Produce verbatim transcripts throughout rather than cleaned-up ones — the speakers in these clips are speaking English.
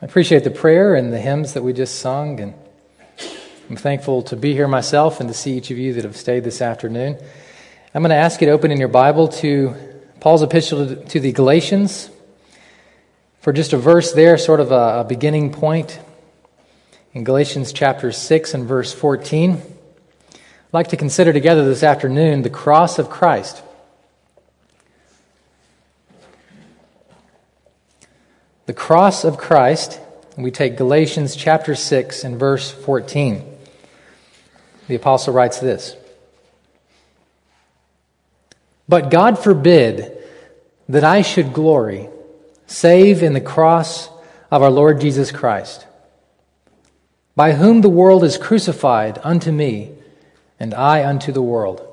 I appreciate the prayer and the hymns that we just sung, and I'm thankful to be here myself and to see each of you that have stayed this afternoon. I'm going to ask you to open in your Bible to Paul's epistle to the Galatians for just a verse there, sort of a, a beginning point in Galatians chapter six and verse fourteen. I'd like to consider together this afternoon the cross of Christ. The cross of Christ, and we take Galatians chapter six and verse fourteen. The apostle writes this: "But God forbid that I should glory, save in the cross of our Lord Jesus Christ, by whom the world is crucified unto me, and I unto the world."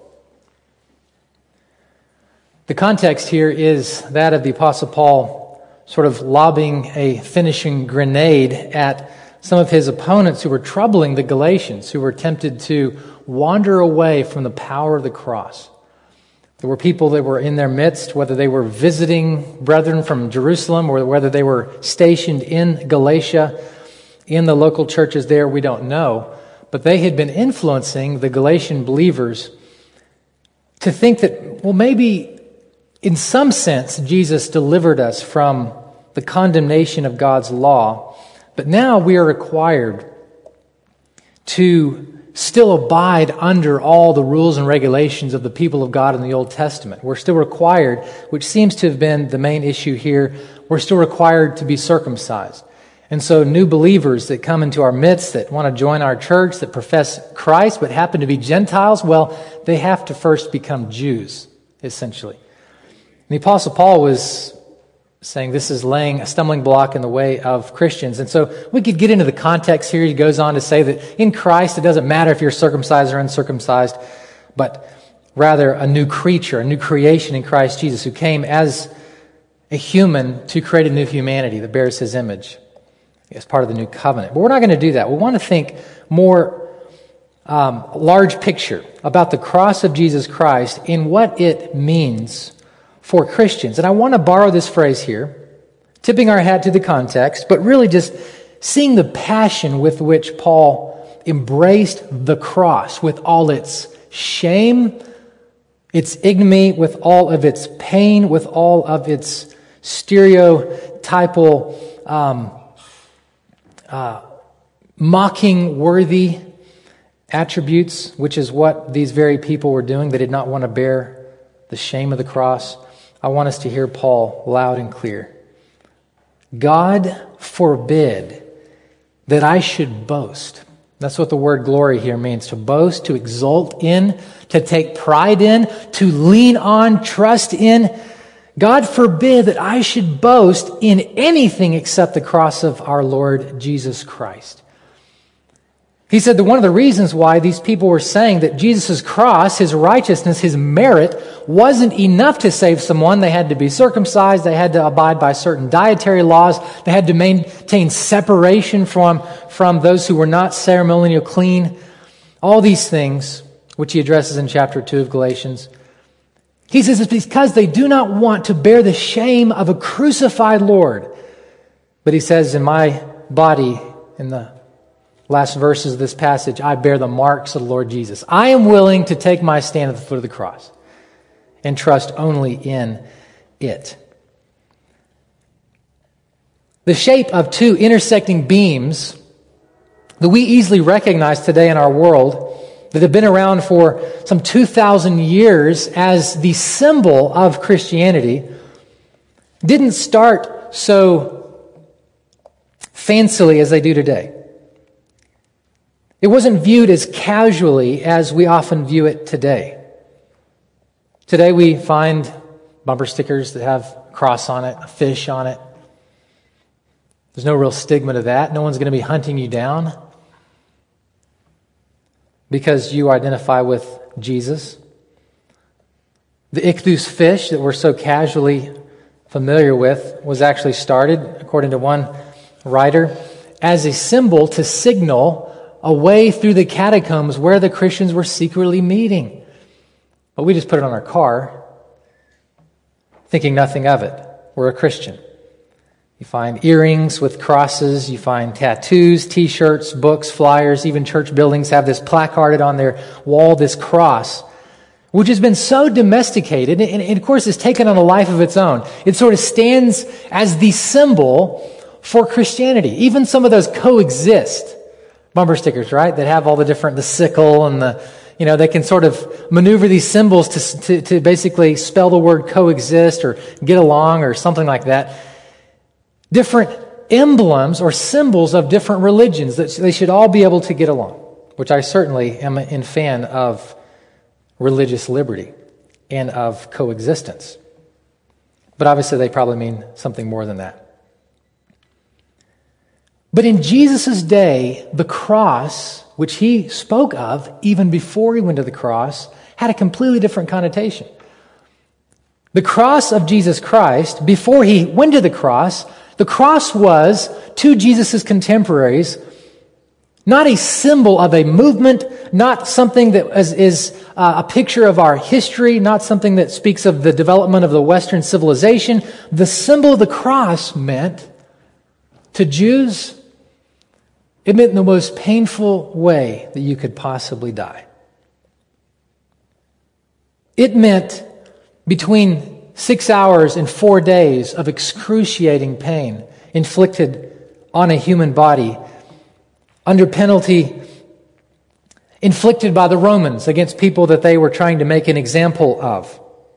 The context here is that of the apostle Paul sort of lobbing a finishing grenade at some of his opponents who were troubling the Galatians, who were tempted to wander away from the power of the cross. There were people that were in their midst, whether they were visiting brethren from Jerusalem or whether they were stationed in Galatia, in the local churches there, we don't know. But they had been influencing the Galatian believers to think that, well, maybe in some sense Jesus delivered us from the condemnation of God's law, but now we are required to still abide under all the rules and regulations of the people of God in the Old Testament. We're still required, which seems to have been the main issue here, we're still required to be circumcised. And so new believers that come into our midst that want to join our church, that profess Christ but happen to be Gentiles, well, they have to first become Jews, essentially. And the Apostle Paul was saying this is laying a stumbling block in the way of Christians. And so we could get into the context here. He goes on to say that in Christ, it doesn't matter if you're circumcised or uncircumcised, but rather a new creature, a new creation in Christ Jesus, who came as a human to create a new humanity that bears his image as part of the new covenant. But we're not going to do that. We want to think more um, large picture about the cross of Jesus Christ in what it means for Christians. And I want to borrow this phrase here, tipping our hat to the context, but really just seeing the passion with which Paul embraced the cross with all its shame, its ignominy, with all of its pain, with all of its stereotypal, um, uh, mocking-worthy attributes, which is what these very people were doing. They did not want to bear the shame of the cross. I want us to hear Paul loud and clear. God forbid that I should boast. That's what the word glory here means, to boast, to exult in, to take pride in, to lean on, trust in. God forbid that I should boast in anything except the cross of our Lord Jesus Christ. He said that one of the reasons why these people were saying that Jesus' cross, his righteousness, his merit, wasn't enough to save someone. They had to be circumcised. They had to abide by certain dietary laws. They had to maintain separation from, from those who were not ceremonially clean. All these things, which he addresses in chapter two of Galatians. He says it's because they do not want to bear the shame of a crucified Lord. But he says, in my body, in the last verses of this passage, I bear the marks of the Lord Jesus. I am willing to take my stand at the foot of the cross and trust only in it. The shape of two intersecting beams that we easily recognize today in our world, that have been around for some two thousand years as the symbol of Christianity, didn't start so fancily as they do today. It wasn't viewed as casually as we often view it today. Today we find bumper stickers that have a cross on it, a fish on it. There's no real stigma to that. No one's going to be hunting you down because you identify with Jesus. The ichthus fish that we're so casually familiar with was actually started, according to one writer, as a symbol to signal a way through the catacombs where the Christians were secretly meeting. But we just put it on our car, thinking nothing of it. We're a Christian. You find earrings with crosses, you find tattoos, t-shirts, books, flyers, even church buildings have this placarded on their wall, this cross, which has been so domesticated, and, and of course has taken on a life of its own. It sort of stands as the symbol for Christianity. Even some of those coexist bumper stickers, right, that have all the different, the sickle and the, you know, they can sort of maneuver these symbols to, to, to basically spell the word coexist or get along or something like that. Different emblems or symbols of different religions that they should all be able to get along, which I certainly am a fan of religious liberty and of coexistence. But obviously they probably mean something more than that. But in Jesus' day, the cross, which he spoke of even before he went to the cross, had a completely different connotation. The cross of Jesus Christ, before he went to the cross, the cross was, to Jesus' contemporaries, not a symbol of a movement, not something that is, is uh, a picture of our history, not something that speaks of the development of the Western civilization. The symbol of the cross meant, to Jews, it meant the most painful way that you could possibly die. It meant between six hours and four days of excruciating pain inflicted on a human body under penalty inflicted by the Romans against people that they were trying to make an example of.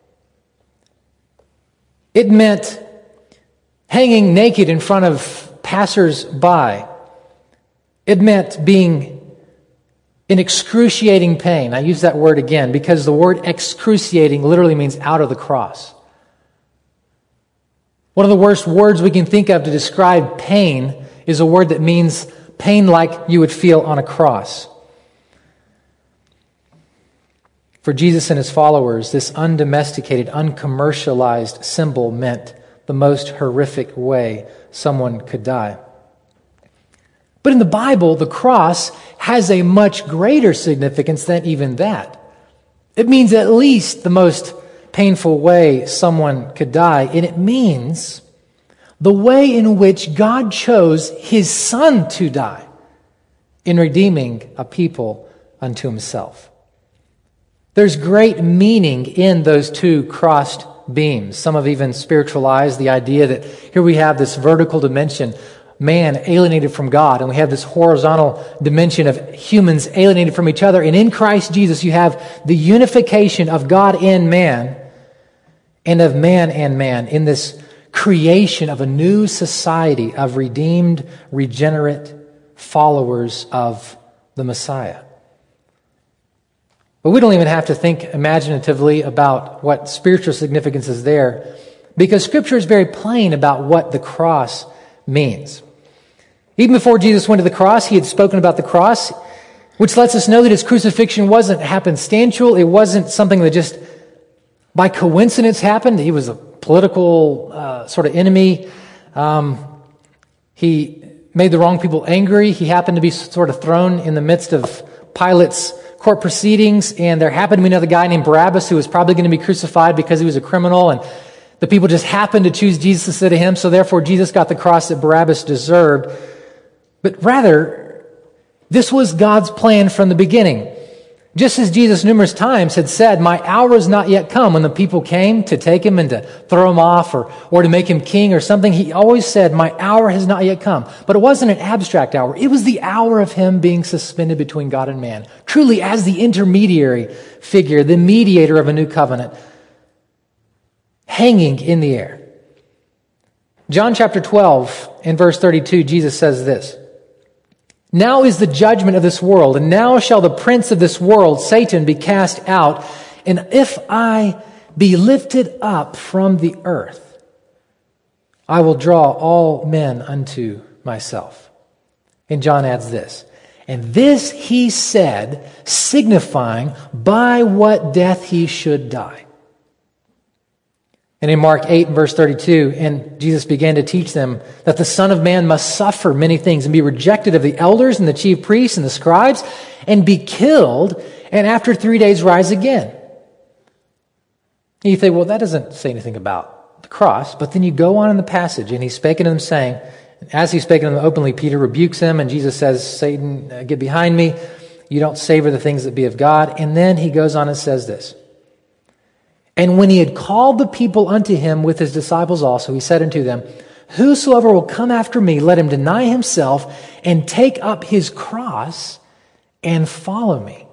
It meant hanging naked in front of passers-by. It meant being in excruciating pain. I use that word again because the word excruciating literally means out of the cross. One of the worst words we can think of to describe pain is a word that means pain like you would feel on a cross. For Jesus and his followers, this undomesticated, uncommercialized symbol meant the most horrific way someone could die. But in the Bible, the cross has a much greater significance than even that. It means at least the most painful way someone could die, and it means the way in which God chose his Son to die in redeeming a people unto himself. There's great meaning in those two crossed beams. Some have even spiritualized the idea that here we have this vertical dimension, man alienated from God, and we have this horizontal dimension of humans alienated from each other. And in Christ Jesus, you have the unification of God and man, and of man and man in this creation of a new society of redeemed, regenerate followers of the Messiah. But we don't even have to think imaginatively about what spiritual significance is there, because Scripture is very plain about what the cross means. Even before Jesus went to the cross, he had spoken about the cross, which lets us know that his crucifixion wasn't happenstantial. It wasn't something that just by coincidence happened. He was a political uh, sort of enemy. Um, he made the wrong people angry. He happened to be sort of thrown in the midst of Pilate's court proceedings, and there happened to be another guy named Barabbas who was probably going to be crucified because he was a criminal, and the people just happened to choose Jesus instead of him, so therefore Jesus got the cross that Barabbas deserved. But rather, this was God's plan from the beginning. Just as Jesus numerous times had said, my hour is not yet come, when the people came to take him and to throw him off or, or to make him king or something, he always said, my hour has not yet come. But it wasn't an abstract hour. It was the hour of him being suspended between God and man, truly as the intermediary figure, the mediator of a new covenant, hanging in the air. John chapter twelve and verse thirty-two, Jesus says this, now is the judgment of this world, and now shall the prince of this world, Satan, be cast out. And if I be lifted up from the earth, I will draw all men unto myself. And John adds this, and this he said, signifying by what death he should die. And in Mark eight and verse thirty-two, and Jesus began to teach them that the Son of Man must suffer many things and be rejected of the elders and the chief priests and the scribes and be killed, and after three days rise again. And you think, well, that doesn't say anything about the cross, but then you go on in the passage, and he spake unto them, saying, as he spake unto them openly, Peter rebukes him, and Jesus says, Satan, uh, get behind me. You don't savor the things that be of God. And then he goes on and says this. And when he had called the people unto him with his disciples also, he said unto them, whosoever will come after me, let him deny himself and take up his cross and follow me.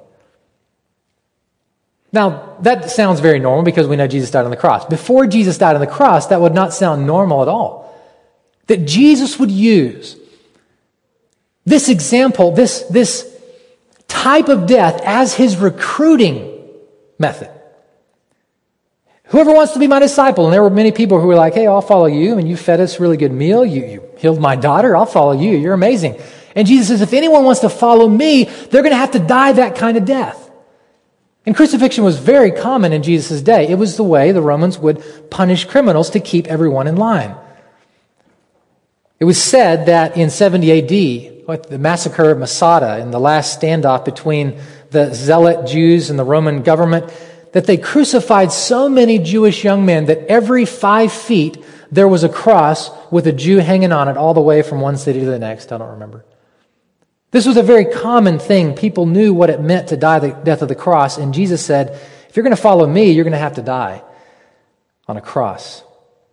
Now, that sounds very normal because we know Jesus died on the cross. Before Jesus died on the cross, that would not sound normal at all. That Jesus would use this example, this, this type of death as his recruiting method. Whoever wants to be my disciple, and there were many people who were like, hey, I'll follow you, and you fed us a really good meal, you, you healed my daughter, I'll follow you, you're amazing. And Jesus says, if anyone wants to follow me, they're going to have to die that kind of death. And crucifixion was very common in Jesus' day. It was the way the Romans would punish criminals to keep everyone in line. It was said that in seventy A D, like the massacre of Masada, in the last standoff between the zealot Jews and the Roman government, that they crucified so many Jewish young men that every five feet there was a cross with a Jew hanging on it all the way from one city to the next. I don't remember. This was a very common thing. People knew what it meant to die the death of the cross. And Jesus said, if you're going to follow me, you're going to have to die on a cross.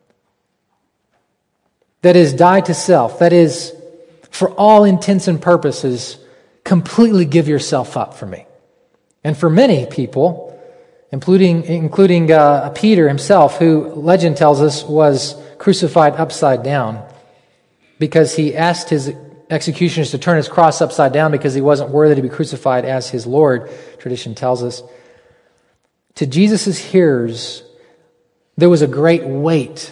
That is, die to self. That is, for all intents and purposes, completely give yourself up for me. And for many people, including, including uh, Peter himself, who legend tells us was crucified upside down because he asked his executioners to turn his cross upside down because he wasn't worthy to be crucified as his Lord, tradition tells us. To Jesus' hearers, there was a great weight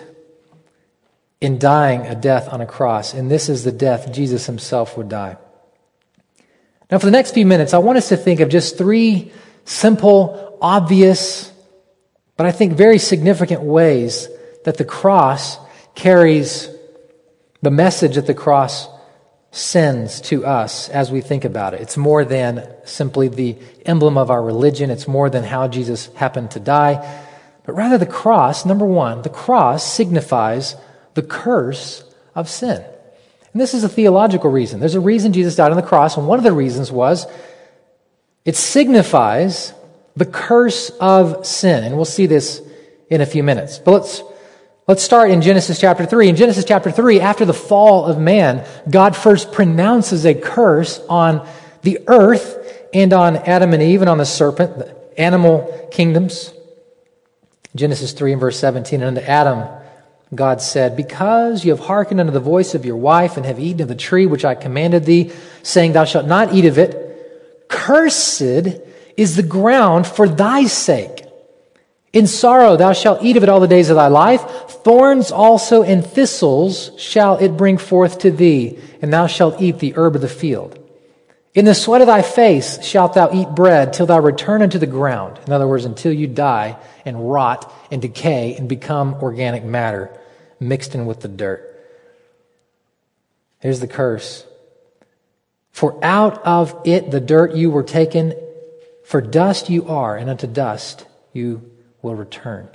in dying a death on a cross, and this is the death Jesus himself would die. Now, for the next few minutes, I want us to think of just three simple, obvious, but I think very significant ways that the cross carries the message that the cross sends to us as we think about it. It's more than simply the emblem of our religion. It's more than how Jesus happened to die. But rather the cross, number one, the cross signifies the curse of sin. And this is a theological reason. There's a reason Jesus died on the cross, and one of the reasons was it signifies the curse of sin. And we'll see this in a few minutes. But let's Let's start in Genesis chapter three. In Genesis chapter three, after the fall of man, God first pronounces a curse on the earth and on Adam and Eve and on the serpent, the animal kingdoms. Genesis three and verse seventeen, and unto Adam God said, because you have hearkened unto the voice of your wife and have eaten of the tree which I commanded thee, saying, thou shalt not eat of it, cursed is the ground for thy sake. In sorrow thou shalt eat of it all the days of thy life. Thorns also and thistles shall it bring forth to thee, and thou shalt eat the herb of the field. In the sweat of thy face shalt thou eat bread till thou return unto the ground. In other words, until you die and rot and decay and become organic matter mixed in with the dirt. Here's the curse. For out of it, the dirt, you were taken. For dust you are, and unto dust you will return.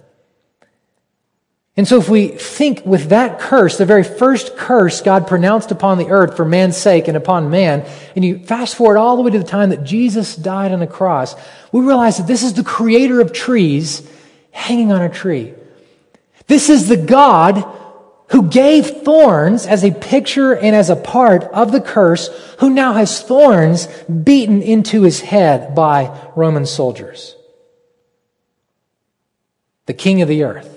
And so if we think with that curse, the very first curse God pronounced upon the earth for man's sake and upon man, and you fast forward all the way to the time that Jesus died on the cross, we realize that this is the creator of trees hanging on a tree. This is the God who gave thorns as a picture and as a part of the curse, who now has thorns beaten into his head by Roman soldiers. The king of the earth,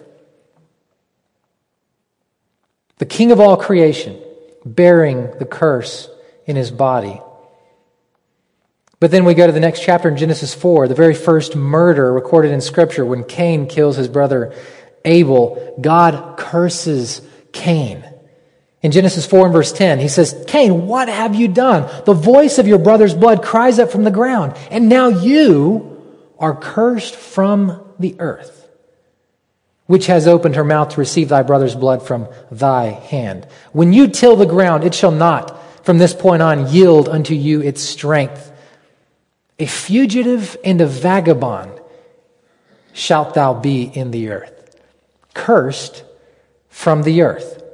the king of all creation, bearing the curse in his body. But then we go to the next chapter in Genesis four, the very first murder recorded in Scripture, when Cain kills his brother Abel. God curses Cain. In Genesis four and verse ten, he says, Cain, what have you done? The voice of your brother's blood cries up from the ground, and now you are cursed from the earth, which has opened her mouth to receive thy brother's blood from thy hand. When you till the ground, it shall not from this point on yield unto you its strength. A fugitive and a vagabond shalt thou be in the earth. Cursed from the earth.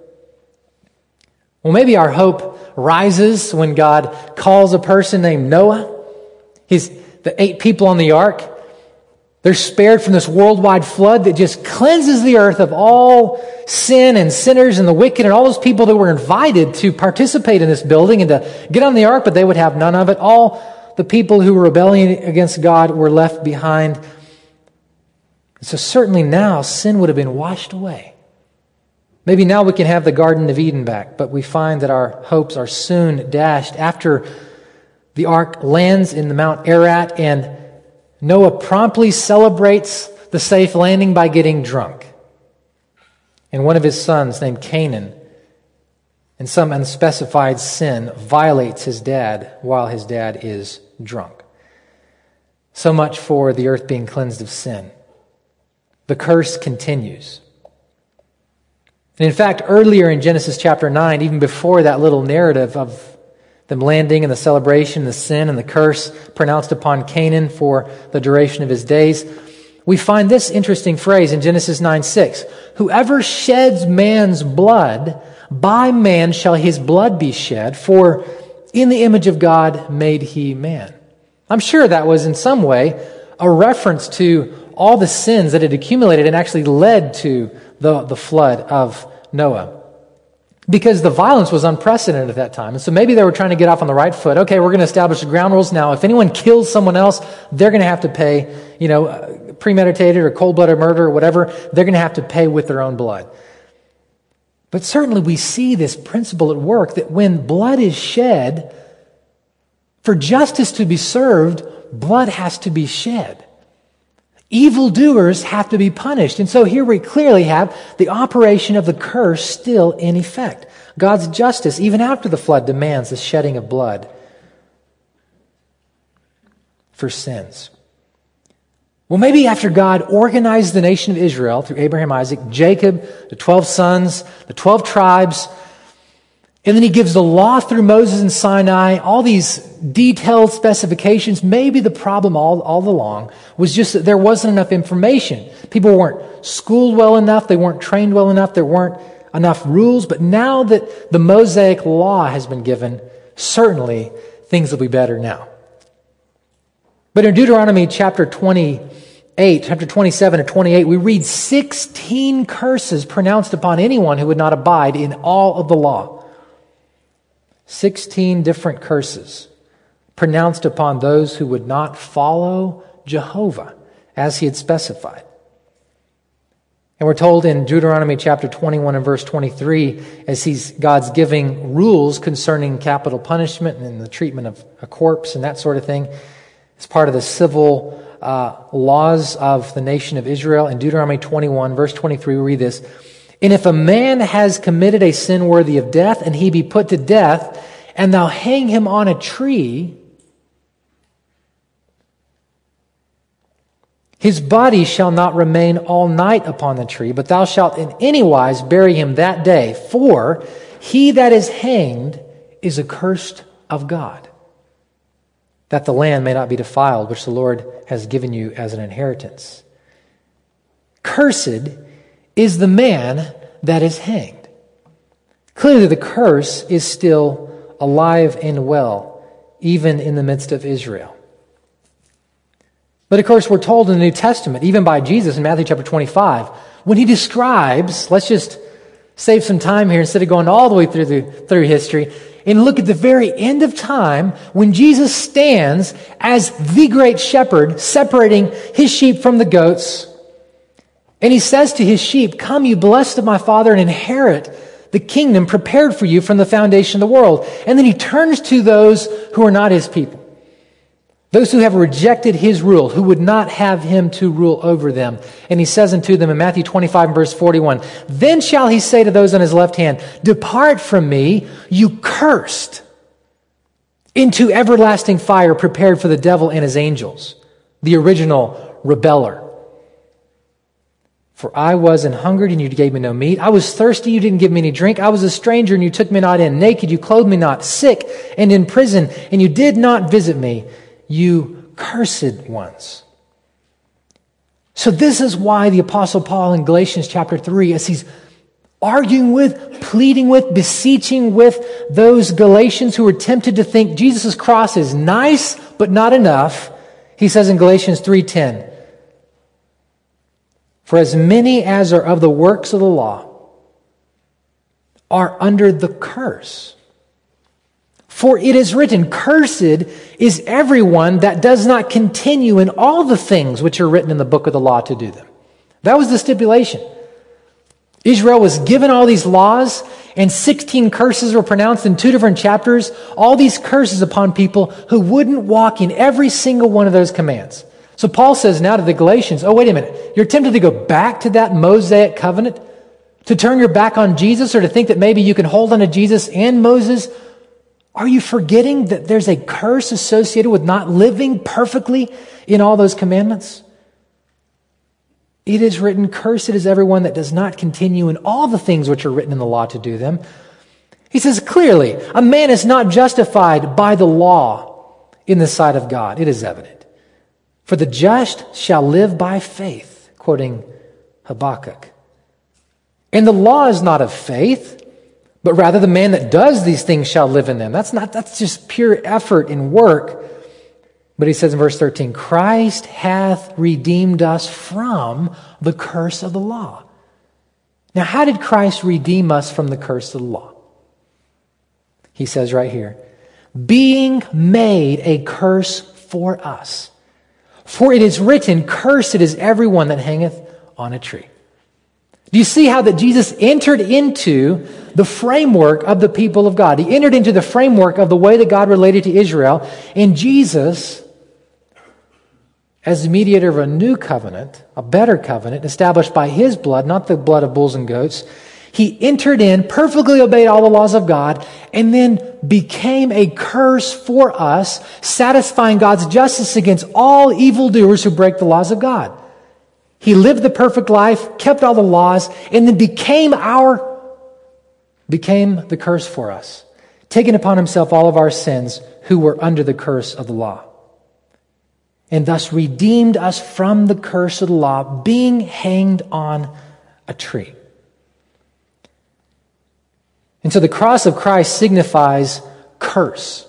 Well, maybe our hope rises when God calls a person named Noah. His, the eight people on the ark, they're spared from this worldwide flood that just cleanses the earth of all sin and sinners and the wicked and all those people that were invited to participate in this building and to get on the ark, but they would have none of it. All the people who were rebelling against God were left behind. So certainly now sin would have been washed away. Maybe now we can have the Garden of Eden back, but we find that our hopes are soon dashed after the ark lands in the Mount Ararat, and Noah promptly celebrates the safe landing by getting drunk. And one of his sons, named Canaan, in some unspecified sin, violates his dad while his dad is drunk. So much for the earth being cleansed of sin. The curse continues. And in fact, earlier in Genesis chapter nine, even before that little narrative of them landing and the celebration, the sin and the curse pronounced upon Canaan for the duration of his days, we find this interesting phrase in Genesis nine six. Whoever sheds man's blood, by man shall his blood be shed, for in the image of God made he man. I'm sure that was in some way a reference to all the sins that had accumulated and actually led to the, the flood of Noah. Because the violence was unprecedented at that time. And so maybe they were trying to get off on the right foot. Okay, we're going to establish the ground rules now. If anyone kills someone else, they're going to have to pay, you know, premeditated or cold-blooded murder or whatever. They're going to have to pay with their own blood. But certainly we see this principle at work that when blood is shed, for justice to be served, blood has to be shed. Evildoers have to be punished. And so here we clearly have the operation of the curse still in effect. God's justice, even after the flood, demands the shedding of blood for sins. Well, maybe after God organized the nation of Israel through Abraham, Isaac, Jacob, the twelve sons, the twelve tribes, and then he gives the law through Moses and Sinai, all these detailed specifications. Maybe the problem all, all along was just that there wasn't enough information. People weren't schooled well enough. They weren't trained well enough. There weren't enough rules. But now that the Mosaic law has been given, certainly things will be better now. But in Deuteronomy chapter twenty-eight, chapter twenty-seven and twenty-eight, we read sixteen curses pronounced upon anyone who would not abide in all of the law. sixteen different curses pronounced upon those who would not follow Jehovah as he had specified. And we're told in Deuteronomy chapter twenty-one and verse twenty-three, as he's God's giving rules concerning capital punishment and the treatment of a corpse and that sort of thing, as part of the civil uh, laws of the nation of Israel. In Deuteronomy twenty-one, verse twenty-three, we read this. And if a man has committed a sin worthy of death, and he be put to death, and thou hang him on a tree, his body shall not remain all night upon the tree, but thou shalt in any wise bury him that day. For he that is hanged is accursed of God, that the land may not be defiled, which the Lord has given you as an inheritance. Cursed is the man that is hanged. Clearly the curse is still alive and well, even in the midst of Israel. But of course, we're told in the New Testament, even by Jesus in Matthew chapter twenty-five, when he describes, let's just save some time here instead of going all the way through the, through history, and look at the very end of time when Jesus stands as the great shepherd, separating his sheep from the goats. And he says to his sheep, come, you blessed of my Father, and inherit the kingdom prepared for you from the foundation of the world. And then he turns to those who are not his people, those who have rejected his rule, who would not have him to rule over them. And he says unto them in Matthew twenty-five, verse forty-one, then shall he say to those on his left hand, depart from me, you cursed, into everlasting fire prepared for the devil and his angels, the original rebeller. For I was an hungered, and you gave me no meat. I was thirsty, you didn't give me any drink. I was a stranger, and you took me not in. Naked, you clothed me not. Sick, and in prison, and you did not visit me. You cursed ones. So this is why the Apostle Paul in Galatians chapter three, as he's arguing with, pleading with, beseeching with those Galatians who were tempted to think Jesus' cross is nice, but not enough. He says in Galatians three ten, "For as many as are of the works of the law are under the curse. For it is written, cursed is everyone that does not continue in all the things which are written in the book of the law to do them." That was the stipulation. Israel was given all these laws, and sixteen curses were pronounced in two different chapters. All these curses upon people who wouldn't walk in every single one of those commands. So Paul says now to the Galatians, oh, wait a minute. You're tempted to go back to that Mosaic covenant? To turn your back on Jesus, or to think that maybe you can hold on to Jesus and Moses? Are you forgetting that there's a curse associated with not living perfectly in all those commandments? It is written, cursed is everyone that does not continue in all the things which are written in the law to do them. He says clearly, a man is not justified by the law in the sight of God. It is evident. For the just shall live by faith, quoting Habakkuk. And the law is not of faith, but rather the man that does these things shall live in them. That's not, that's just pure effort and work. But he says in verse thirteen, Christ hath redeemed us from the curse of the law. Now, how did Christ redeem us from the curse of the law? He says right here, being made a curse for us. For it is written, cursed is everyone that hangeth on a tree. Do you see how that Jesus entered into the framework of the people of God? He entered into the framework of the way that God related to Israel. And Jesus, as the mediator of a new covenant, a better covenant, established by His blood, not the blood of bulls and goats, He entered in, perfectly obeyed all the laws of God, and then became a curse for us, satisfying God's justice against all evildoers who break the laws of God. He lived the perfect life, kept all the laws, and then became our, became the curse for us, taking upon Himself all of our sins who were under the curse of the law, and thus redeemed us from the curse of the law, being hanged on a tree. And so the cross of Christ signifies curse.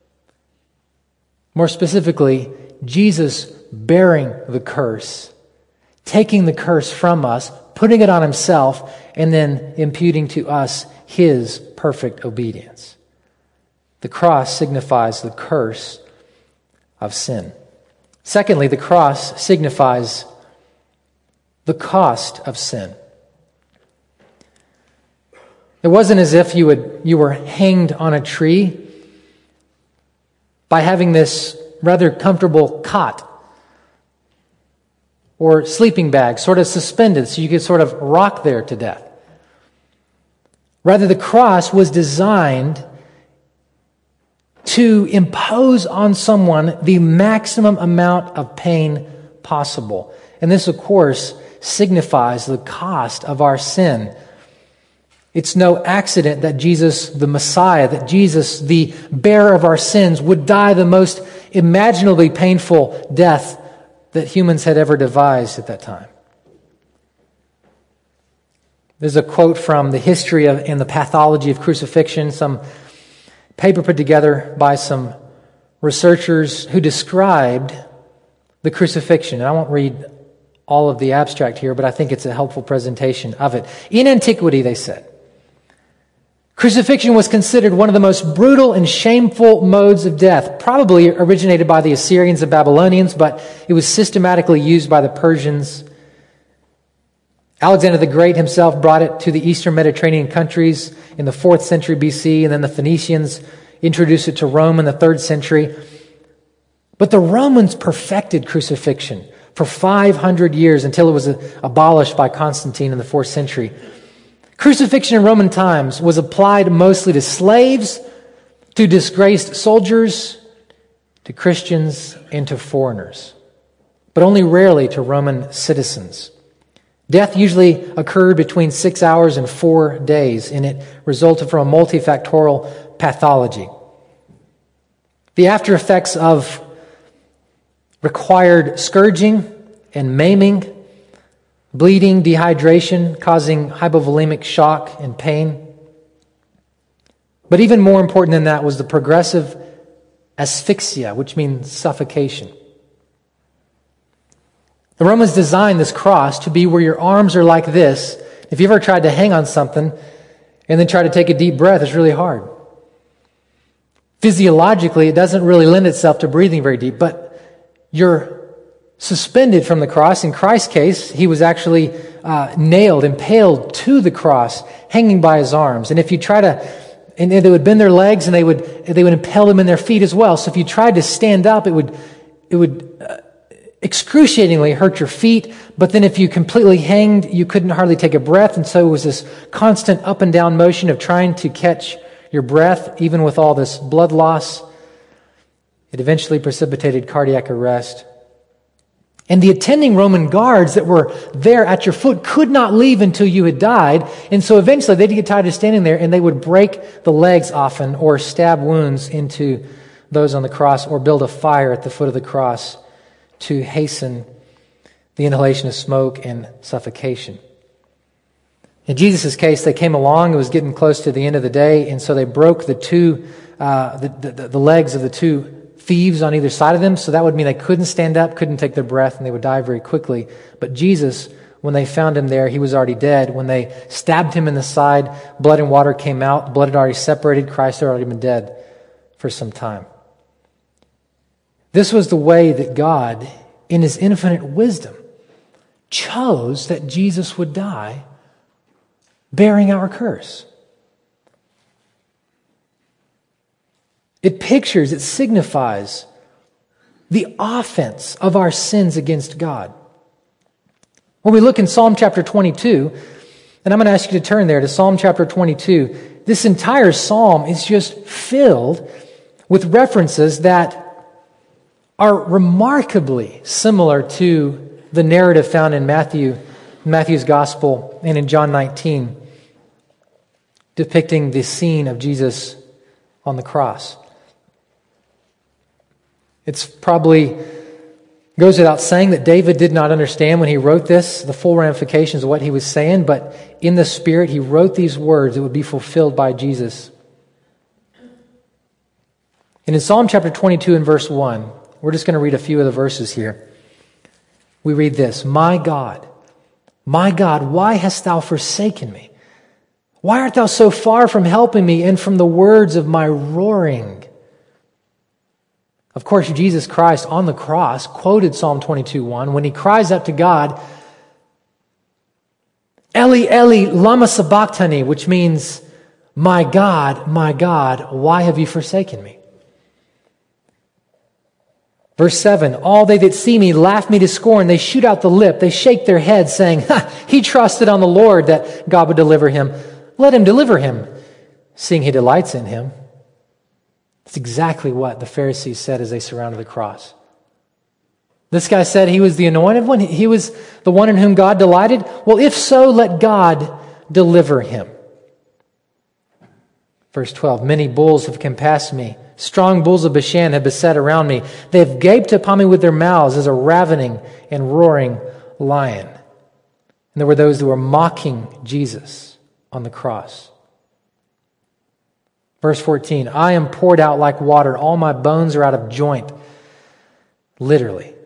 More specifically, Jesus bearing the curse, taking the curse from us, putting it on Himself, and then imputing to us His perfect obedience. The cross signifies the curse of sin. Secondly, the cross signifies the cost of sin. It wasn't as if you would you were hanged on a tree by having this rather comfortable cot or sleeping bag sort of suspended so you could sort of rock there to death. Rather, the cross was designed to impose on someone the maximum amount of pain possible. And this, of course, signifies the cost of our sin. It's no accident that Jesus, the Messiah, that Jesus, the bearer of our sins, would die the most imaginably painful death that humans had ever devised at that time. There's a quote from the history of, and the pathology of crucifixion, some paper put together by some researchers who described the crucifixion. And I won't read all of the abstract here, but I think it's a helpful presentation of it. In antiquity, they said, crucifixion was considered one of the most brutal and shameful modes of death, probably originated by the Assyrians and Babylonians, but it was systematically used by the Persians. Alexander the Great himself brought it to the Eastern Mediterranean countries in the fourth century B C, and then the Phoenicians introduced it to Rome in the third century. But the Romans perfected crucifixion for five hundred years until it was abolished by Constantine in the fourth century. Crucifixion in Roman times was applied mostly to slaves, to disgraced soldiers, to Christians, and to foreigners, but only rarely to Roman citizens. Death usually occurred between six hours and four days, and it resulted from a multifactorial pathology. The after effects of required scourging and maiming, bleeding, dehydration, causing hypovolemic shock and pain. But even more important than that was the progressive asphyxia, which means suffocation. The Romans designed this cross to be where your arms are like this. If you ever tried to hang on something and then try to take a deep breath, it's really hard. Physiologically, it doesn't really lend itself to breathing very deep, but you're suspended from the cross. In Christ's case, he was actually uh, nailed, impaled to the cross, hanging by his arms. And if you try to, and they would bend their legs, and they would they would impale them in their feet as well. So if you tried to stand up, it would it would uh, excruciatingly hurt your feet. But then if you completely hanged, you couldn't hardly take a breath. And so it was this constant up and down motion of trying to catch your breath, even with all this blood loss. It eventually precipitated cardiac arrest. And the attending Roman guards that were there at your foot could not leave until you had died. And so eventually they'd get tired of standing there, and they would break the legs often, or stab wounds into those on the cross, or build a fire at the foot of the cross to hasten the inhalation of smoke and suffocation. In Jesus' case, they came along. It was getting close to the end of the day, and so they broke the two, uh, the, the, the legs of the two thieves on either side of them. So that would mean they couldn't stand up, couldn't take their breath, and they would die very quickly. But Jesus, when they found him there, he was already dead. When they stabbed him in the side, blood and water came out. Blood had already separated. Christ had already been dead for some time. This was the way that God, in his infinite wisdom, chose that Jesus would die, bearing our curse. It pictures, it signifies the offense of our sins against God. When we look in Psalm chapter twenty-two, and I'm going to ask you to turn there to Psalm chapter twenty-two, this entire psalm is just filled with references that are remarkably similar to the narrative found in Matthew, Matthew's Gospel and in John nineteen, depicting the scene of Jesus on the cross. It's probably goes without saying that David did not understand when he wrote this, the full ramifications of what he was saying, but in the Spirit, he wrote these words that would be fulfilled by Jesus. And in Psalm chapter twenty-two and verse one, we're just going to read a few of the verses here. We read this: "My God, my God, why hast thou forsaken me? Why art thou so far from helping me and from the words of my roaring?" Of course, Jesus Christ on the cross quoted Psalm twenty-two one when he cries out to God, "Eli, Eli, lama sabachthani," which means, "My God, my God, why have you forsaken me?" Verse seven, "All they that see me laugh me to scorn. They shoot out the lip. They shake their heads, saying, ha, he trusted on the Lord that God would deliver him. Let him deliver him, seeing he delights in him." It's exactly what the Pharisees said as they surrounded the cross. This guy said he was the anointed one. He was the one in whom God delighted. Well, if so, let God deliver him. Verse twelve, "Many bulls have compassed me. Strong bulls of Bashan have beset around me. They have gaped upon me with their mouths as a ravening and roaring lion." And there were those who were mocking Jesus on the cross. Verse fourteen, "I am poured out like water. All my bones are out of joint." Literally.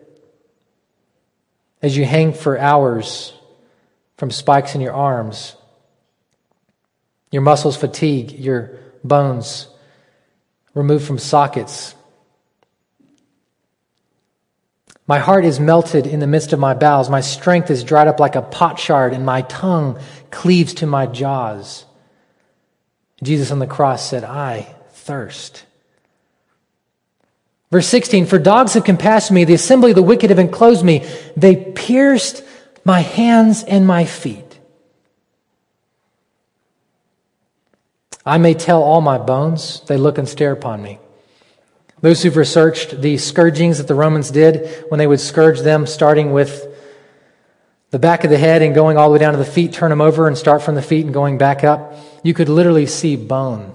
As you hang for hours from spikes in your arms, your muscles fatigue, your bones removed from sockets. "My heart is melted in the midst of my bowels. My strength is dried up like a potsherd, and my tongue cleaves to my jaws." Jesus on the cross said, "I thirst." Verse sixteen, "For dogs have compassed me, the assembly of the wicked have enclosed me. They pierced my hands and my feet. I may tell all my bones, they look and stare upon me." Those who've researched the scourgings that the Romans did when they would scourge them, starting with the back of the head and going all the way down to the feet, turn them over and start from the feet and going back up, you could literally see bone,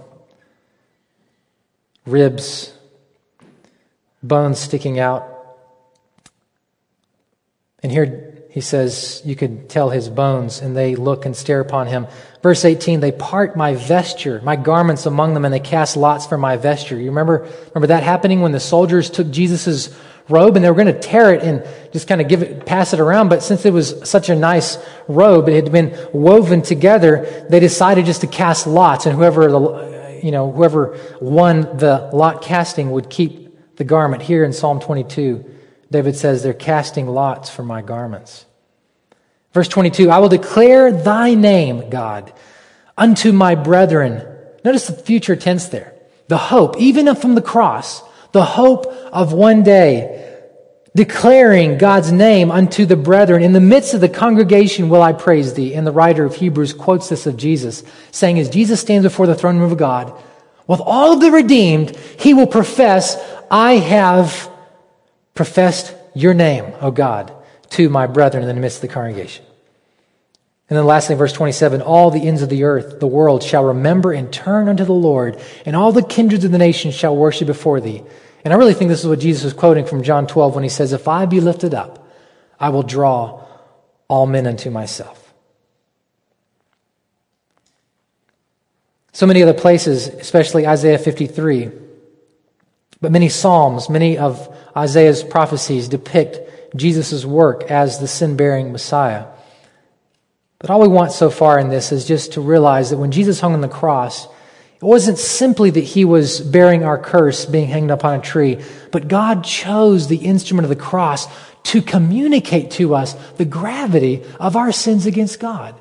ribs, bones sticking out. And here, he says, you could tell his bones, and they look and stare upon him. Verse eighteen, they part my vesture, my garments among them, and they cast lots for my vesture. You remember, remember that happening when the soldiers took Jesus' robe and they were going to tear it and just kind of give it, pass it around. But since it was such a nice robe, it had been woven together, they decided just to cast lots, and whoever the, you know, whoever won the lot casting would keep the garment. Here in Psalm twenty-two, David says, they're casting lots for my garments. Verse twenty-two, I will declare thy name, God, unto my brethren. Notice the future tense there. The hope, even from the cross, the hope of one day, declaring God's name unto the brethren. In the midst of the congregation will I praise thee. And the writer of Hebrews quotes this of Jesus, saying, as Jesus stands before the throne room of God, with all of the redeemed, he will profess, I have professed your name, O God, to my brethren in the midst of the congregation. And then lastly, verse twenty-seven, all the ends of the earth, the world, shall remember and turn unto the Lord, and all the kindreds of the nations shall worship before thee. And I really think this is what Jesus was quoting from John twelve when he says, if I be lifted up, I will draw all men unto myself. So many other places, especially Isaiah fifty-three, but many Psalms, many of Isaiah's prophecies depict Jesus' work as the sin-bearing Messiah. But all we want so far in this is just to realize that when Jesus hung on the cross, it wasn't simply that he was bearing our curse, being hanged up on a tree, but God chose the instrument of the cross to communicate to us the gravity of our sins against God.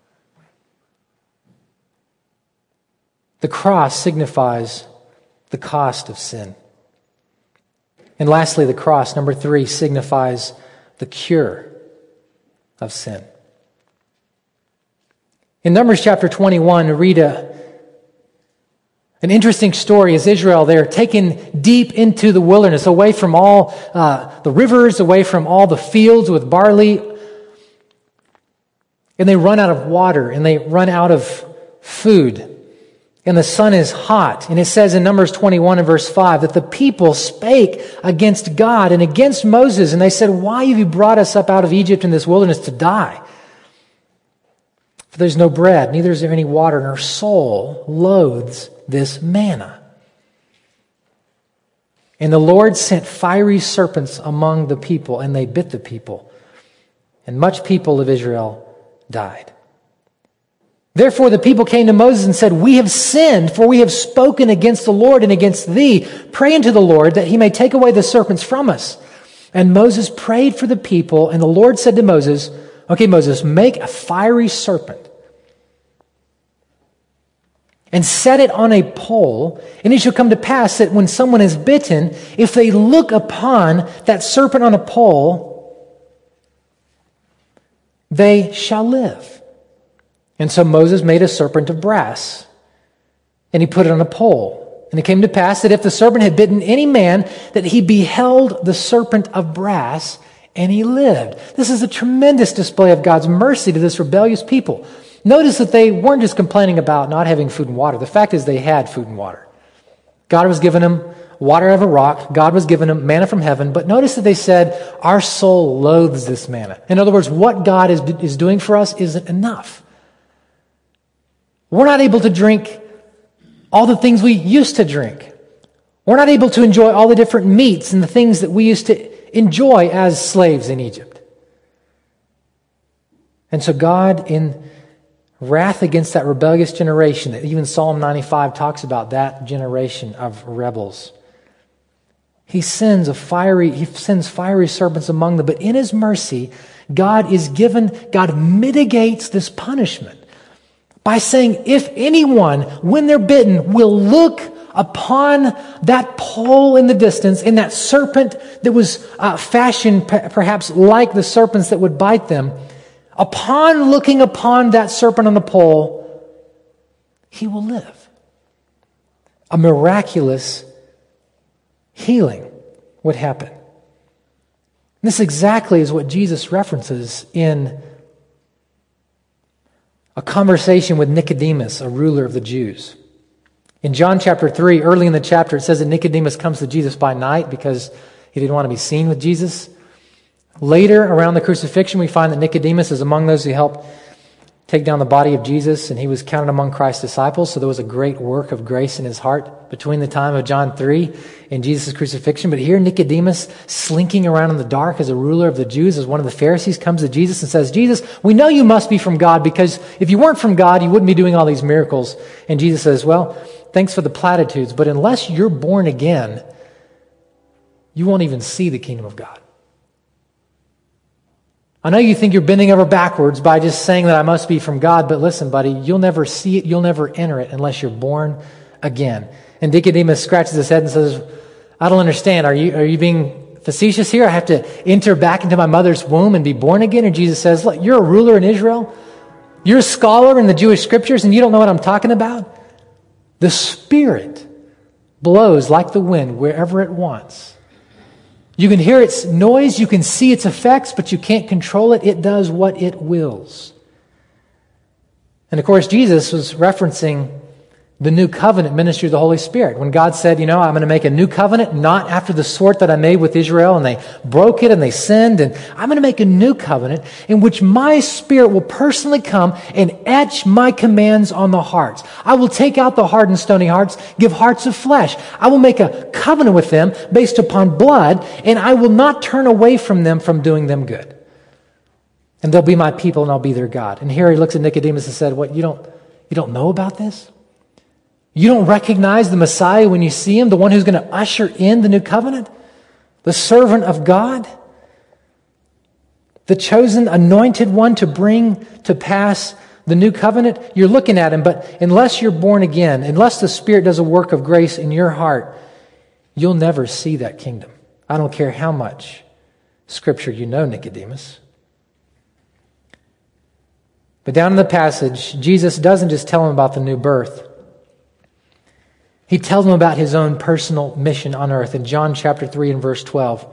The cross signifies the cost of sin. And lastly, the cross, number three, signifies the cure of sin. In Numbers chapter twenty-one, we read a, an interesting story as Israel, they're taken deep into the wilderness, away from all uh, the rivers, away from all the fields with barley. And they run out of water, and they run out of food. And the sun is hot. And it says in Numbers twenty-one and verse five that the people spake against God and against Moses. And they said, why have you brought us up out of Egypt in this wilderness to die? For there's no bread, neither is there any water, and our soul loathes this manna. And the Lord sent fiery serpents among the people, and they bit the people. And much people of Israel died. Therefore the people came to Moses and said, we have sinned, for we have spoken against the Lord and against thee. Pray unto the Lord that he may take away the serpents from us. And Moses prayed for the people, and the Lord said to Moses, okay, Moses, make a fiery serpent and set it on a pole, and it shall come to pass that when someone is bitten, if they look upon that serpent on a pole, they shall live. And so Moses made a serpent of brass, and he put it on a pole. And it came to pass that if the serpent had bitten any man, that he beheld the serpent of brass, and he lived. This is a tremendous display of God's mercy to this rebellious people. Notice that they weren't just complaining about not having food and water. The fact is they had food and water. God was giving them water out of a rock. God was giving them manna from heaven. But notice that they said, our soul loathes this manna. In other words, what God is, is doing for us isn't enough. We're not able to drink all the things we used to drink. We're not able to enjoy all the different meats and the things that we used to enjoy as slaves in Egypt. And so God, in wrath against that rebellious generation, that even Psalm ninety-five talks about that generation of rebels, He sends a fiery, He sends fiery serpents among them. But in His mercy, God is given, God mitigates this punishment by saying, if anyone, when they're bitten, will look upon that pole in the distance, and that serpent that was uh, fashioned perhaps like the serpents that would bite them, upon looking upon that serpent on the pole, he will live. A miraculous healing would happen. This exactly is what Jesus references in a conversation with Nicodemus, a ruler of the Jews. In John chapter three, early in the chapter, it says that Nicodemus comes to Jesus by night because he didn't want to be seen with Jesus. Later, around the crucifixion, we find that Nicodemus is among those who helped take down the body of Jesus, and he was counted among Christ's disciples. So there was a great work of grace in his heart between the time of John three and Jesus' crucifixion. But here Nicodemus, slinking around in the dark as a ruler of the Jews, as one of the Pharisees, comes to Jesus and says, Jesus, we know you must be from God, because if you weren't from God, you wouldn't be doing all these miracles. And Jesus says, well, thanks for the platitudes, but unless you're born again, you won't even see the kingdom of God. I know you think you're bending over backwards by just saying that I must be from God, but listen, buddy, you'll never see it, you'll never enter it unless you're born again. And Nicodemus scratches his head and says, I don't understand. Are you, are you being facetious here? I have to enter back into my mother's womb and be born again? And Jesus says, look, you're a ruler in Israel. You're a scholar in the Jewish scriptures, and you don't know what I'm talking about? The Spirit blows like the wind wherever it wants. You can hear its noise, you can see its effects, but you can't control it. It does what it wills. And of course, Jesus was referencing the new covenant ministry of the Holy Spirit. When God said, you know, I'm going to make a new covenant, not after the sort that I made with Israel, and they broke it and they sinned, and I'm going to make a new covenant in which my Spirit will personally come and etch my commands on the hearts. I will take out the hard and stony hearts, give hearts of flesh. I will make a covenant with them based upon blood, and I will not turn away from them from doing them good. And they'll be my people, and I'll be their God. And here he looks at Nicodemus and said, what, you don't, you don't know about this? You don't recognize the Messiah when you see him, the one who's going to usher in the new covenant? The servant of God? The chosen, anointed one to bring to pass the new covenant? You're looking at him, but unless you're born again, unless the Spirit does a work of grace in your heart, you'll never see that kingdom. I don't care how much Scripture you know, Nicodemus. But down in the passage, Jesus doesn't just tell him about the new birth. He tells them about his own personal mission on earth in John chapter three and verse twelve.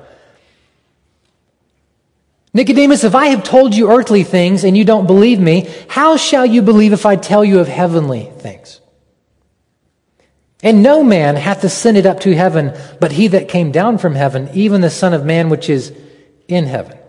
Nicodemus, if I have told you earthly things and you don't believe me, how shall you believe if I tell you of heavenly things? And no man hath ascended up to heaven, but he that came down from heaven, even the Son of Man which is in heaven.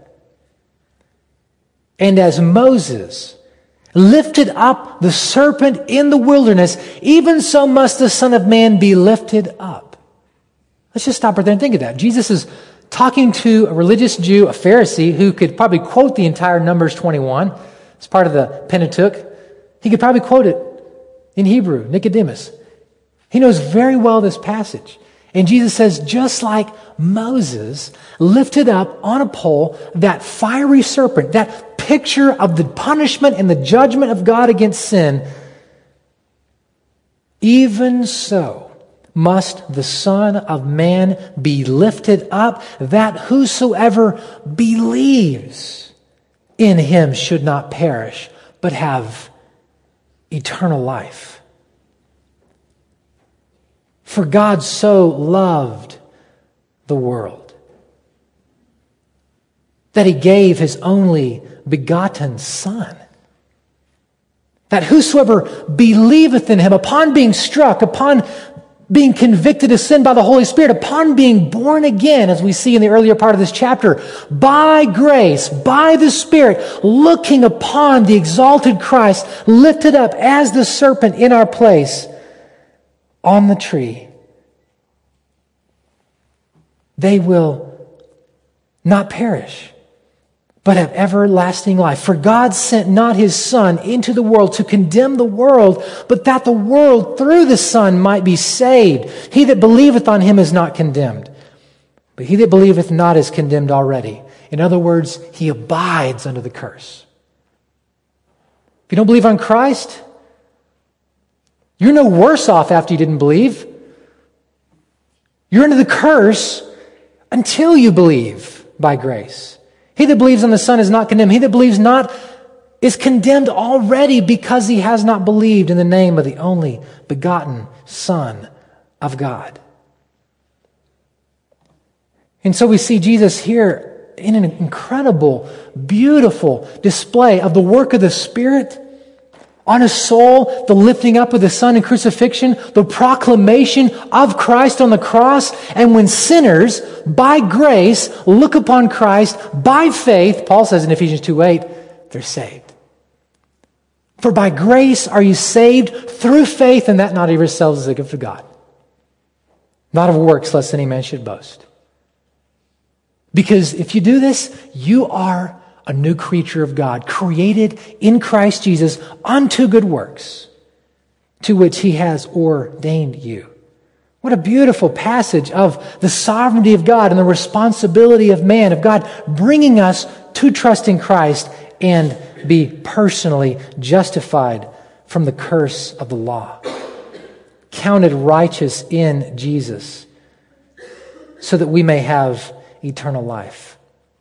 And as Moses lifted up the serpent in the wilderness, even so must the Son of Man be lifted up. Let's just stop right there and think of that. Jesus is talking to a religious Jew, a Pharisee, who could probably quote the entire Numbers twenty-one. It's part of the Pentateuch. He could probably quote it in Hebrew, Nicodemus. He knows very well this passage. And Jesus says, just like Moses lifted up on a pole that fiery serpent, that picture of the punishment and the judgment of God against sin, even so must the Son of Man be lifted up, that whosoever believes in him should not perish, but have eternal life. For God so loved the world that he gave his only begotten Son, that whosoever believeth in him, upon being struck, upon being convicted of sin by the Holy Spirit, upon being born again, as we see in the earlier part of this chapter, by grace, by the Spirit, looking upon the exalted Christ, lifted up as the serpent in our place on the tree, they will not perish, but have everlasting life. For God sent not his Son into the world to condemn the world, but that the world through the Son might be saved. He that believeth on him is not condemned, but he that believeth not is condemned already. In other words, he abides under the curse. If you don't believe on Christ, you're no worse off after you didn't believe. You're under the curse until you believe by grace. He that believes on the Son is not condemned. He that believes not is condemned already, because he has not believed in the name of the only begotten Son of God. And so we see Jesus here in an incredible, beautiful display of the work of the Spirit on a soul, the lifting up of the Son in crucifixion, the proclamation of Christ on the cross. And when sinners, by grace, look upon Christ by faith, Paul says in Ephesians two eight, they're saved. For by grace are you saved through faith, and that not of yourselves is a gift of God. Not of works, lest any man should boast. Because if you do this, you are a new creature of God, created in Christ Jesus unto good works, to which He has ordained you. What a beautiful passage of the sovereignty of God and the responsibility of man, of God bringing us to trust in Christ and be personally justified from the curse of the law. Counted righteous in Jesus, so that we may have eternal life.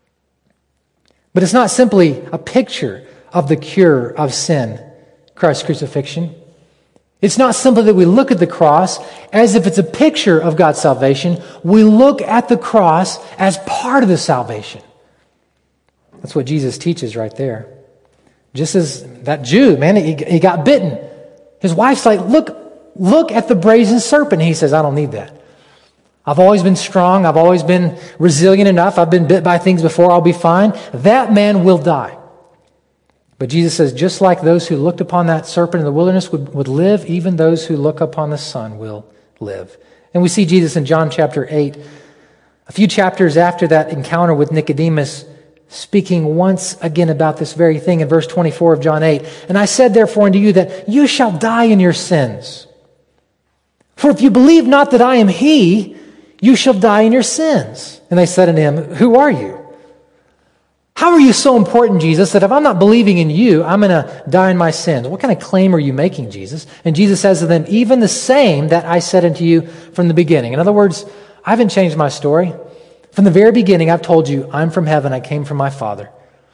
But it's not simply a picture of the cure of sin, Christ's crucifixion. It's not simply that we look at the cross as if it's a picture of God's salvation. We look at the cross as part of the salvation. That's what Jesus teaches right there. Just as that Jew, man, he, he got bitten. His wife's like, look, look at the brazen serpent. He says, I don't need that. I've always been strong. I've always been resilient enough. I've been bit by things before. I'll be fine. That man will die. But Jesus says, just like those who looked upon that serpent in the wilderness would, would live, even those who look upon the Son will live. And we see Jesus in John chapter eight, a few chapters after that encounter with Nicodemus, speaking once again about this very thing in verse twenty-four of John eight. And I said therefore unto you that you shall die in your sins. For if you believe not that I am He, you shall die in your sins. And they said unto him, who are you? How are you so important, Jesus, that if I'm not believing in you, I'm going to die in my sins? What kind of claim are you making, Jesus? And Jesus says to them, even the same that I said unto you from the beginning. In other words, I haven't changed my story. From the very beginning, I've told you, I'm from heaven, I came from my Father.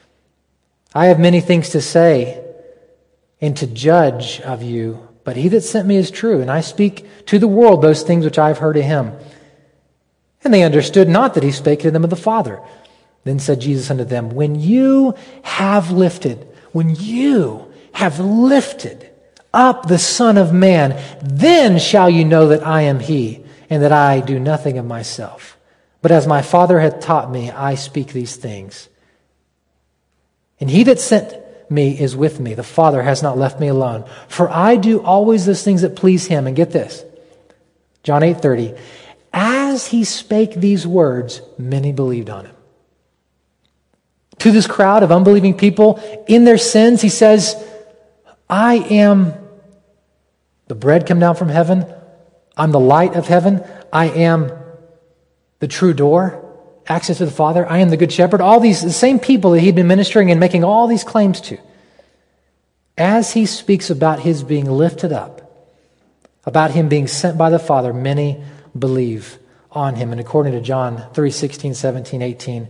I have many things to say and to judge of you, but He that sent me is true, and I speak to the world those things which I have heard of Him. And they understood not that He spake to them of the Father. Then said Jesus unto them, when you have lifted, when you have lifted up the Son of Man, then shall you know that I am He, and that I do nothing of myself. But as my Father hath taught me, I speak these things. And He that sent me is with me. The Father has not left me alone. For I do always those things that please Him. And get this, John eight thirty. As He spake these words, many believed on Him. To this crowd of unbelieving people in their sins, He says, I am the bread come down from heaven. I'm the light of heaven. I am the true door, access to the Father. I am the good shepherd. All these, the same people that He'd been ministering and making all these claims to. As He speaks about His being lifted up, about Him being sent by the Father, many believe on Him. And according to John three sixteen, seventeen, eighteen,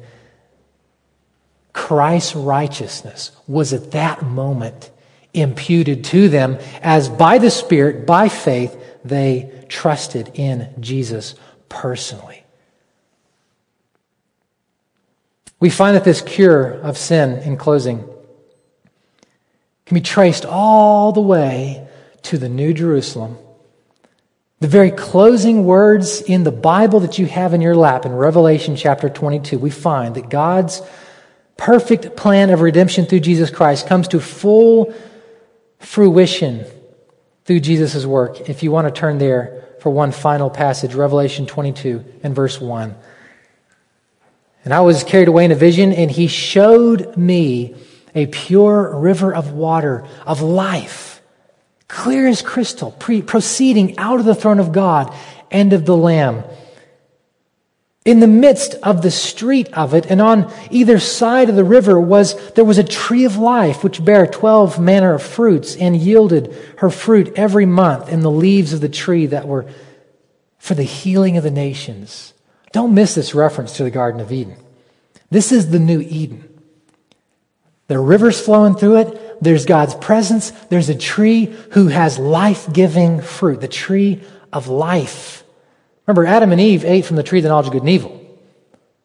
Christ's righteousness was at that moment imputed to them as by the Spirit, by faith, they trusted in Jesus personally. We find that this cure of sin, in closing, can be traced all the way to the New Jerusalem. The very closing words in the Bible that you have in your lap in Revelation chapter twenty-two, we find that God's perfect plan of redemption through Jesus Christ comes to full fruition through Jesus' work. If you want to turn there for one final passage, Revelation twenty-two and verse one. And I was carried away in a vision, and He showed me a pure river of water, of life, clear as crystal, pre- proceeding out of the throne of God and of the Lamb. In the midst of the street of it, and on either side of the river, was there was a tree of life, which bare twelve manner of fruits, and yielded her fruit every month, and the leaves of the tree that were for the healing of the nations. Don't miss this reference to the Garden of Eden. This is the new Eden. There are rivers flowing through it. There's God's presence. There's a tree who has life-giving fruit, the tree of life. Remember, Adam and Eve ate from the tree of the knowledge of good and evil.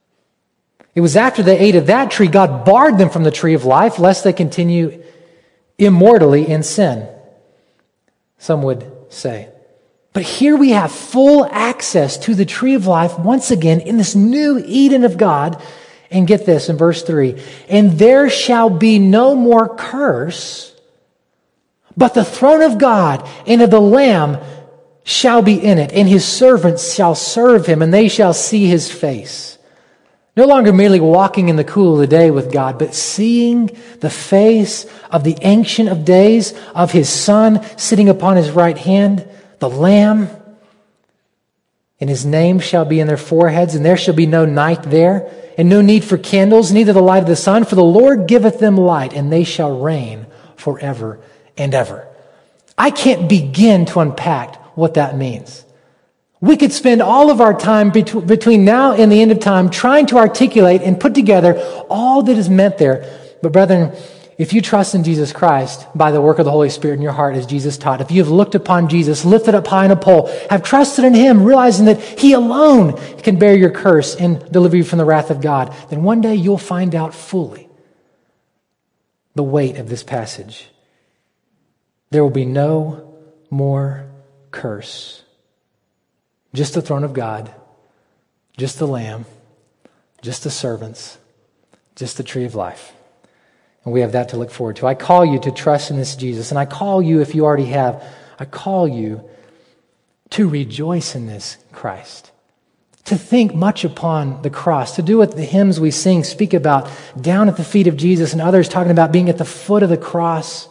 It was after they ate of that tree, God barred them from the tree of life, lest they continue immortally in sin, some would say. But here we have full access to the tree of life once again in this new Eden of God. And get this in verse three, and there shall be no more curse, but the throne of God and of the Lamb shall be in it, and his servants shall serve him, and they shall see his face. No longer merely walking in the cool of the day with God, but seeing the face of the Ancient of Days, of his Son sitting upon his right hand, the Lamb. And his name shall be in their foreheads, and there shall be no night there, and no need for candles, neither the light of the sun, for the Lord giveth them light, and they shall reign forever and ever. I can't begin to unpack what that means. We could spend all of our time bet- between now and the end of time trying to articulate and put together all that is meant there. But brethren, if you trust in Jesus Christ by the work of the Holy Spirit in your heart as Jesus taught, if you have looked upon Jesus, lifted up high in a pole, have trusted in him, realizing that he alone can bear your curse and deliver you from the wrath of God, then one day you'll find out fully the weight of this passage. There will be no more curse. Just the throne of God, just the Lamb, just the servants, just the tree of life. And we have that to look forward to. I call you to trust in this Jesus. And I call you, if you already have, I call you to rejoice in this Christ. To think much upon the cross. To do what the hymns we sing speak about, down at the feet of Jesus, and others talking about being at the foot of the cross.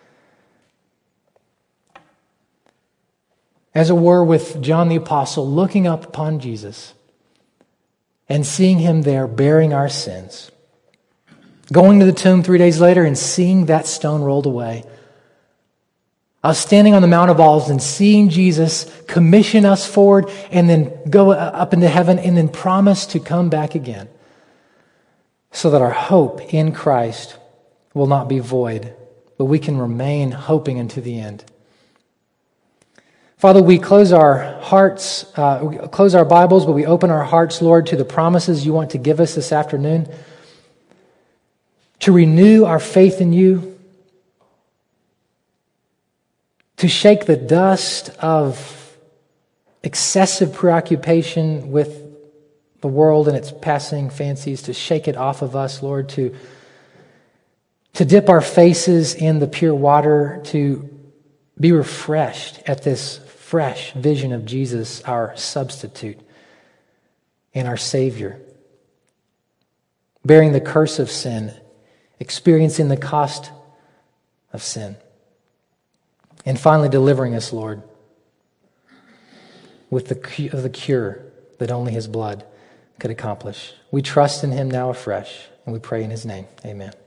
As it were with John the Apostle, looking up upon Jesus and seeing him there bearing our sins. Going to the tomb three days later and seeing that stone rolled away. I was standing on the Mount of Olives and seeing Jesus commission us forward and then go up into heaven and then promise to come back again so that our hope in Christ will not be void, but we can remain hoping unto the end. Father, we close our hearts, uh, we close our Bibles, but we open our hearts, Lord, to the promises you want to give us this afternoon. To renew our faith in you, to shake the dust of excessive preoccupation with the world and its passing fancies, to shake it off of us, Lord, to, to dip our faces in the pure water, to be refreshed at this fresh vision of Jesus, our substitute and our Savior, bearing the curse of sin, experiencing the cost of sin. And finally delivering us, Lord, with the, the cure that only his blood could accomplish. We trust in him now afresh, and we pray in his name. Amen.